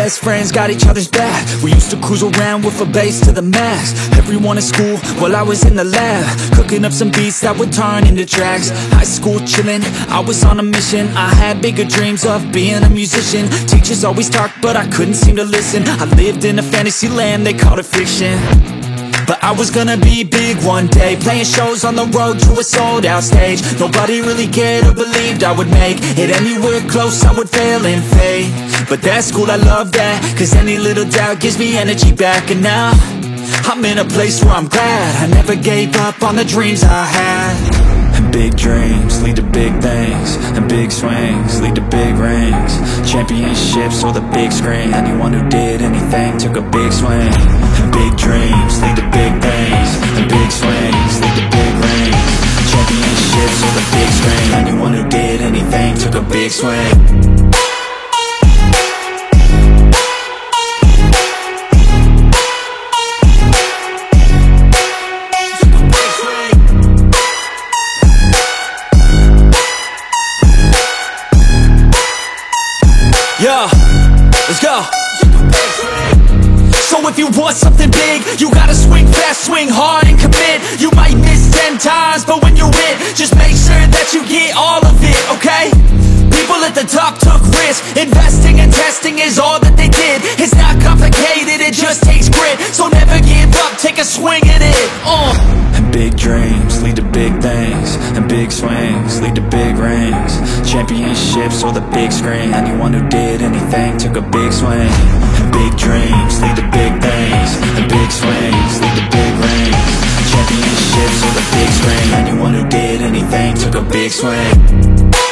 best friends, got each other's back. We used to cruise around with a bass to the max. Everyone in school, while I was in the lab, cooking up some beats that would turn into tracks. High school chillin', I was on a mission. I had bigger dreams of being a musician. Teachers always talked, but I couldn't seem to listen. I lived in a fantasy land, they called it fiction. But I was gonna be big one day, playing shows on the road to a sold out stage. Nobody really cared or believed I would make it anywhere close, I would fail and fade. But that's cool, I love that, cause any little doubt gives me energy back. And now, I'm in a place where I'm glad I never gave up on the dreams I had. And big dreams lead to big things, and big swings lead to big rings. Championships or the big screen, anyone who did anything took a big swing. And big dreams lead to big things, and big swings lead to big rings. Championships or the big screen, anyone who did anything took a big swing. Yeah, let's go. So if you want something big, you gotta swing fast, swing hard and commit. You might miss 10 times, but when you hit, just make sure that you get all of it, okay? People at the top took risks. Investing and testing is all that they did. It's not complicated, it just takes grit. So never give up, take a swing at it. And big dreams lead to big things, and big swings lead to big rings. Championships or the big screen, anyone who did anything took a big swing. And big dreams lead to big things, and big swings lead to big rings. Championships or the big screen, anyone who did anything took a big swing.